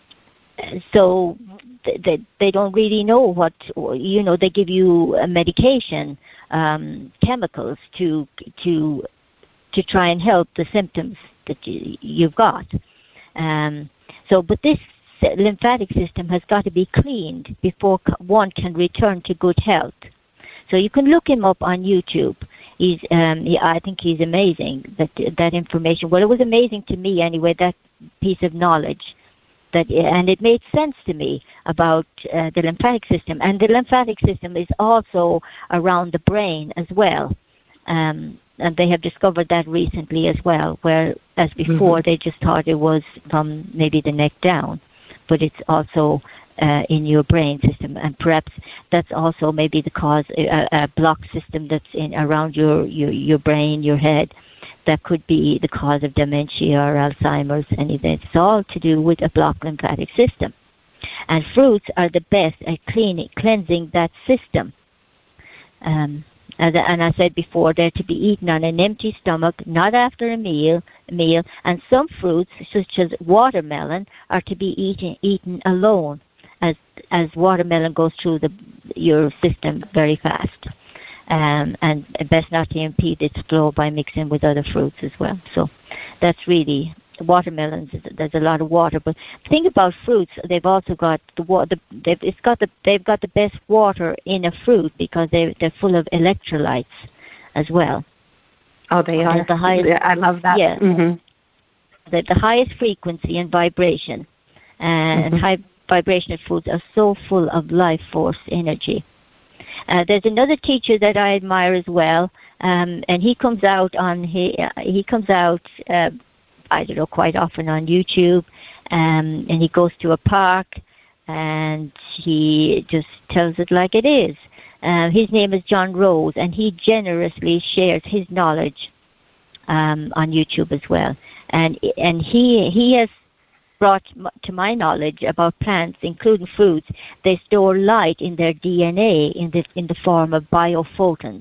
so they, they don't really know what, you know, they give you a medication, um, chemicals to to to try and help the symptoms that you, you've got. Um, so, but this the lymphatic system has got to be cleaned before one can return to good health. So you can look him up on YouTube. He's, um, he, I think he's amazing, that that information. Well, it was amazing to me anyway, that piece of knowledge. That, and it made sense to me about uh, the lymphatic system. And the lymphatic system is also around the brain as well. Um, and they have discovered that recently as well, whereas before mm-hmm. they just thought it was from maybe the neck down. But it's also uh, in your brain system, and perhaps that's also maybe the cause, a, a block system that's in around your, your, your brain, your head, that could be the cause of dementia or Alzheimer's, anything. It's all to do with a blocked lymphatic system. And fruits are the best at cleaning, cleansing that system. Um, and, and I said before, they're to be eaten on an empty stomach, not after a meal. meal. And some fruits, such as watermelon, are to be eaten, eaten alone, as as watermelon goes through the, your system very fast. Um, and best not to impede its flow by mixing with other fruits as well. So that's really, watermelons, there's a lot of water. But think about fruits, they've also got the water, they've, it's got the, they've got the best water in a fruit because they, they're full of electrolytes as well. Oh, they are. The highest, yeah, I love that. Yeah. Mm-hmm. The, the highest frequency and vibration. And mm-hmm. high vibrational foods are so full of life force energy. Uh, there's another teacher that I admire as well, um, and he comes out on he uh, he comes out uh, I don't know quite often on YouTube, um, and he goes to a park, and he just tells it like it is. Uh, his name is John Rose, and he generously shares his knowledge um, on YouTube as well, and and he he has brought to my knowledge about plants, including fruits, they store light in their D N A in the in the form of biophotons.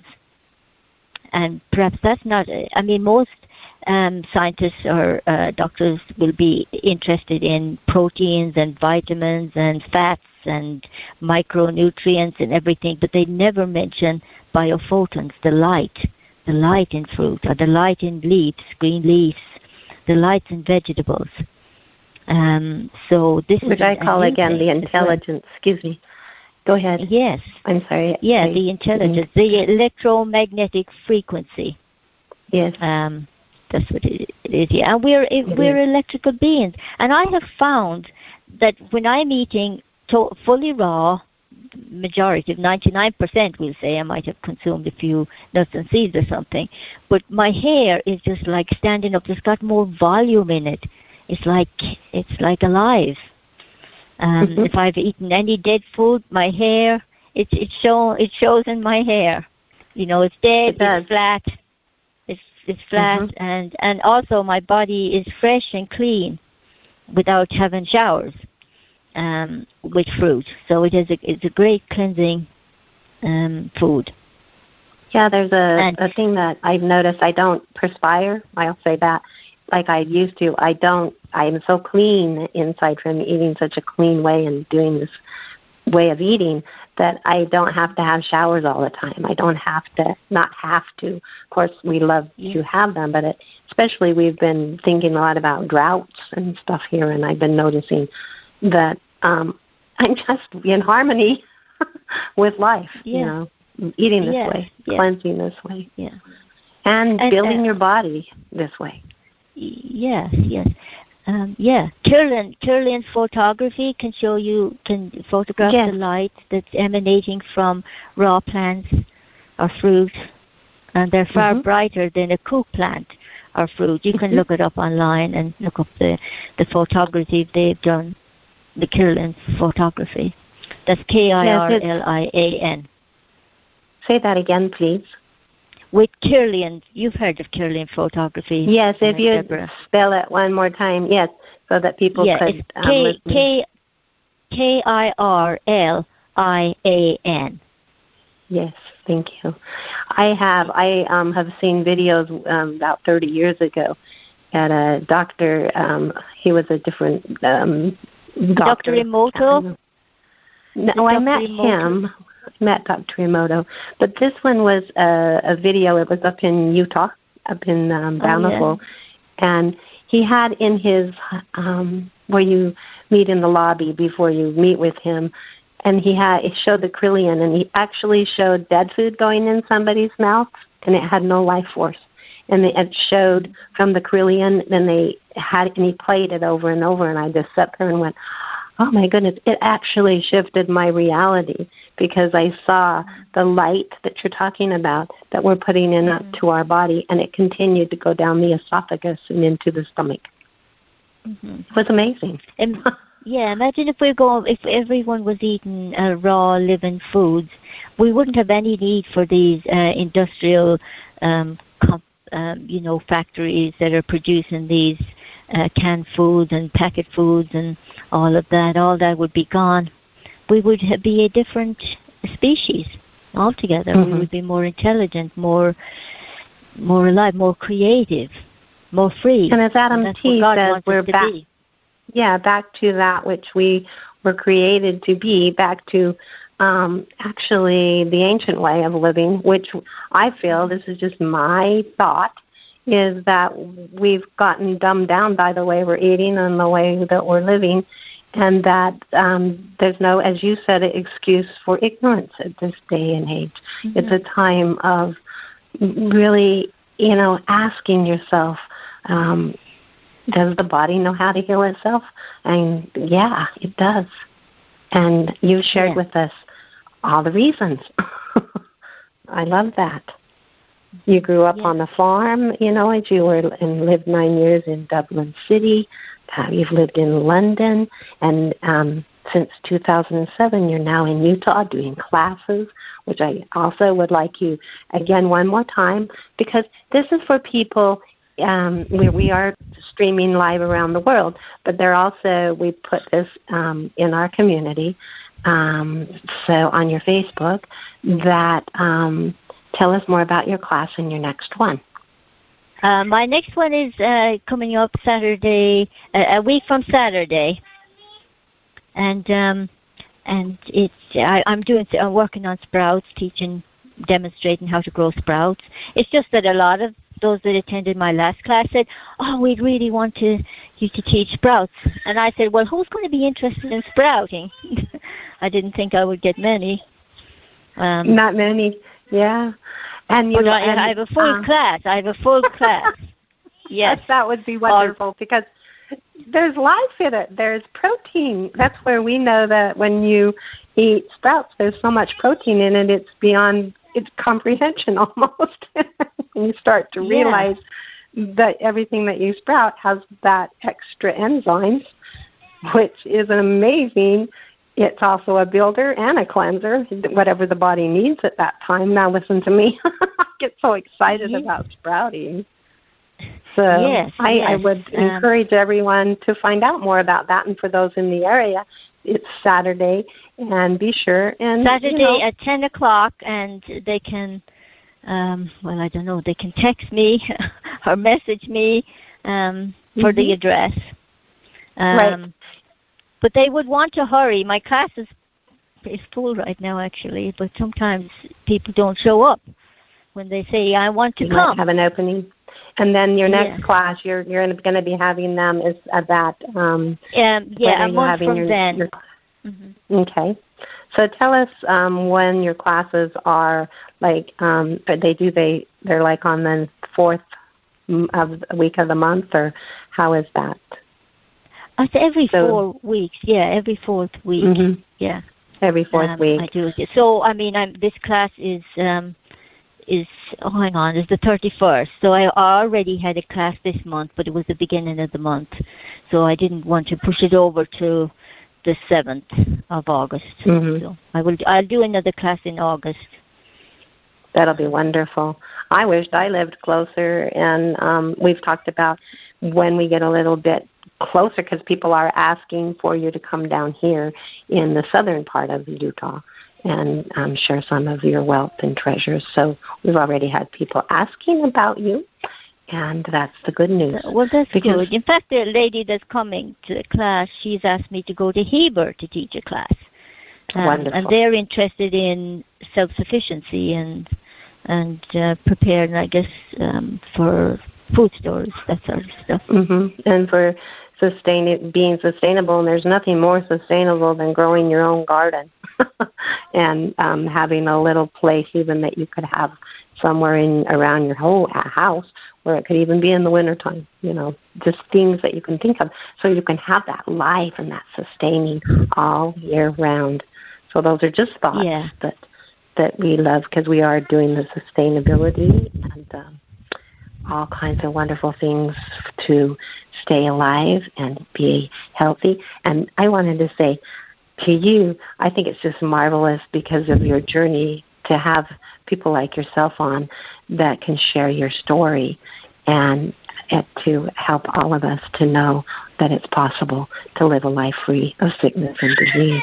And perhaps that's not, I mean, most um, scientists or uh, doctors will be interested in proteins and vitamins and fats and micronutrients and everything, but they never mention biophotons, the light, the light in fruit, or the light in leaves, green leaves, the lights in vegetables. Um, so this Which is I call again the intelligence. Well. Excuse me. Go ahead. Yes. I'm sorry. Yeah, I, the intelligence, mm-hmm. the electromagnetic frequency. Yes. Um, that's what it is. Yeah, and we're mm-hmm. we're electrical beings, and I have found that when I'm eating to- fully raw, majority of ninety-nine percent, we'll say, I might have consumed a few nuts and seeds or something, but my hair is just like standing up. It's got more volume in it. It's like it's like alive. Um, mm-hmm. If I've eaten any dead food, my hair it it show it shows in my hair. You know, it's dead. It it's flat. It's it's flat, mm-hmm. and and also my body is fresh and clean, without having showers, um, with fruit. So it is a it's a great cleansing um, food. Yeah, there's a, a thing that I've noticed. I don't perspire. I'll say that. Like I used to, I don't, I'm so clean inside from eating such a clean way and doing this way of eating that I don't have to have showers all the time. I don't have to, not have to. Of course, we love yeah. to have them, but it, especially we've been thinking a lot about droughts and stuff here, and I've been noticing that um, I'm just in harmony with life, yeah. you know, eating this yeah. way, yeah. cleansing this way, yeah, and, and building uh, your body this way. Yes, yes. Um, yeah, Kirlian, Kirlian photography can show you, can photograph yes. the light that's emanating from raw plants or fruit, and they're far mm-hmm. brighter than a cooked plant or fruit. You can mm-hmm. look it up online and look up the, the photography they've done, the Kirlian photography. That's K I R L I A N. Say that again, please. With Kirlian, you've heard of Kirlian photography. Yes, if you Deborah. spell it one more time, yes, so that people yeah, could it's um, K, listen. K, K I R L I A N. Yes, thank you. I have I um, have seen videos um, about thirty years ago at a doctor. Um, he was a different um, doctor. Doctor Emoto? No, I met him. met Doctor Emoto, but this one was a, a video. It was up in Utah, up in um, Bountiful, oh, yeah. and he had in his, um, where you meet in the lobby before you meet with him, and he had he showed the Krillin, and he actually showed dead food going in somebody's mouth, and it had no life force. And it showed from the Krillin, and they had, and he played it over and over, and I just sat there and went, oh my goodness, it actually shifted my reality, because I saw the light that you're talking about that we're putting in mm-hmm. up to our body, and it continued to go down the esophagus and into the stomach. Mm-hmm. It was amazing. And, yeah, imagine if we go, if everyone was eating uh, raw, living foods, we wouldn't have any need for these uh, industrial, um, comp, um, you know, factories that are producing these uh, canned foods and packet foods and all of that. All that would be gone. We would be a different species altogether. Mm-hmm. We would be more intelligent, more, more alive, more creative, more free. And as Adam T. says, we're back. Be. Yeah, back to that which we were created to be, back to um, actually the ancient way of living, which I feel, this is just my thought, is that we've gotten dumbed down by the way we're eating and the way that we're living, and that um, there's no, as you said, excuse for ignorance at this day and age. Mm-hmm. It's a time of really, you know, asking yourself, um, does the body know how to heal itself? And yeah, it does. And you shared yeah. with us all the reasons. I love that. You grew up yeah. on the farm, you know, as you were and lived nine years in Dublin City. Uh, you've lived in London, and um, since two thousand seven, you're now in Utah doing classes, which I also would like you, again, one more time, because this is for people um, where we are streaming live around the world, but they're also, we put this um, in our community, um, so on your Facebook, that um, tell us more about your class and your next one. Uh, my next one is uh, coming up Saturday, uh, a week from Saturday, and um, and it's I, I'm doing I'm working on sprouts, teaching, demonstrating how to grow sprouts. It's just that a lot of those that attended my last class said, "Oh, we'd really want to you to teach sprouts," and I said, "Well, who's going to be interested in sprouting?" I didn't think I would get many. Um, Not many, yeah. And you, but I, and, I have a full uh, class. I have a full class. Yes, that would be wonderful or, because there's life in it. There's protein. That's where we know that when you eat sprouts, there's so much protein in it. It's beyond its comprehension almost. And you start to realize yeah. that everything that you sprout has that extra enzymes, which is amazing. It's also a builder and a cleanser, whatever the body needs at that time. Now listen to me. I get so excited mm-hmm. about sprouting. So yes, I, yes. I would um, encourage everyone to find out more about that. And for those in the area, it's Saturday, and be sure. And Saturday you know, at ten o'clock, and they can, um, well, I don't know, they can text me or message me um, for mm-hmm. the address. Um, right. But they would want to hurry. My class is, is full right now, actually, but sometimes people don't show up when they say, I want to you come. Might have an opening. And then your next yeah. class, you're you're going to be having them is at that. Um, um, yeah, a month from your, then. Your, mm-hmm. Okay. So tell us um, when your classes are, like, um, they do, they, they're like on the fourth of the week of the month, or how is that? Uh, every so, four weeks, yeah, every fourth week, mm-hmm. yeah. Every fourth um, week. I do it. So, I mean, I'm, this class is, um, is oh, hang on, it's the thirty-first. So I already had a class this month, but it was the beginning of the month. So I didn't want to push it over to the seventh of August. Mm-hmm. So I will, I'll do another class in August. That'll be wonderful. I wished I lived closer, and um, we've talked about when we get a little bit closer, because people are asking for you to come down here in the southern part of Utah and um, share some of your wealth and treasures. So we've already had people asking about you, and that's the good news. Well, that's because good. In fact, the lady that's coming to the class, she's asked me to go to Heber to teach a class. Um, wonderful. And they're interested in self-sufficiency and and uh, prepared, I guess, um, for food stores, that sort of stuff. Mm-hmm. And for sustain being sustainable, and there's nothing more sustainable than growing your own garden and um, having a little place even that you could have somewhere in around your whole house, where it could even be in the wintertime, you know, just things that you can think of so you can have that life and that sustaining all year round. So those are just thoughts yeah. that that we love, because we are doing the sustainability and um, all kinds of wonderful things to stay alive and be healthy. And I wanted to say to you, I think it's just marvelous because of your journey to have people like yourself on that can share your story and, and to help all of us to know that it's possible to live a life free of sickness and disease.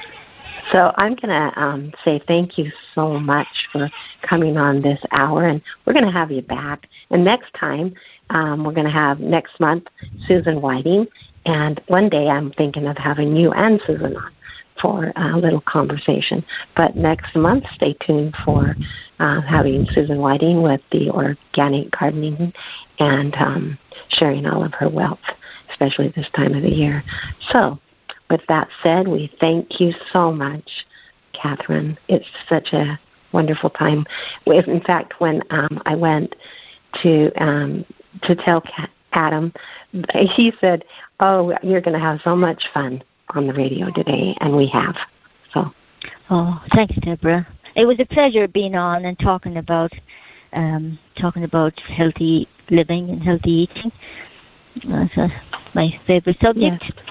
So I'm going to um, say thank you so much for coming on this hour, and we're going to have you back. And next time, um, we're going to have next month Susan Whiting, and one day I'm thinking of having you and Susan on for a little conversation. But next month, stay tuned for uh, having Susan Whiting with the organic gardening and um, sharing all of her wealth, especially this time of the year. So with that said, we thank you so much, Catherine. It's such a wonderful time. In fact, when um, I went to um, to tell Adam, he said, "Oh, you're going to have so much fun on the radio today," and we have. So, oh, thanks, Deborah. It was a pleasure being on and talking about um, talking about healthy living and healthy eating. That's uh, my favorite subject. Yes.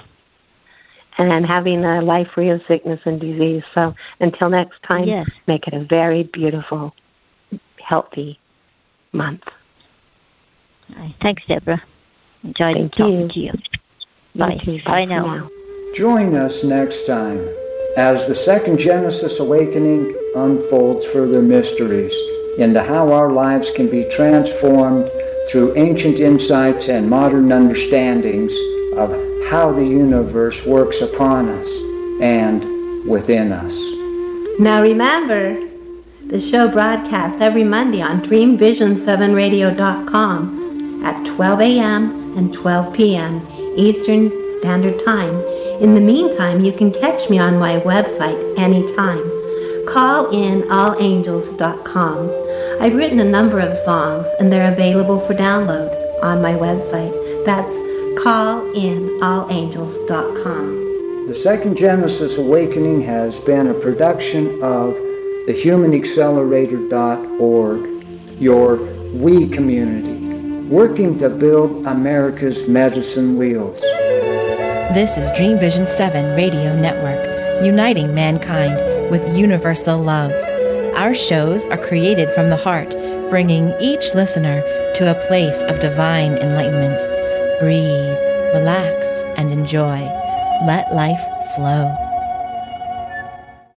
And having a life free of sickness and disease. So until next time, yes. Make it a very beautiful, healthy month. Right. Thanks, Deborah. Enjoyed Thank talking you. to you. Bye. Bye. Bye, Bye now. now. Join us next time as the Second Genesis Awakening unfolds further mysteries into how our lives can be transformed through ancient insights and modern understandings of how the universe works upon us and within us. Now remember, the show broadcasts every Monday on dream vision seven radio dot com at twelve a.m. and twelve p.m. Eastern Standard Time. In the meantime, you can catch me on my website anytime. call in all angels dot com. I've written a number of songs, and they're available for download on my website. That's call in all angels dot com. The Second Genesis Awakening has been a production of the human accelerator dot org, your we community, working to build America's medicine wheels. This is Dream Vision seven Radio Network, uniting mankind with universal love. Our shows are created from the heart, bringing each listener to a place of divine enlightenment. Breathe, relax, and enjoy. Let life flow.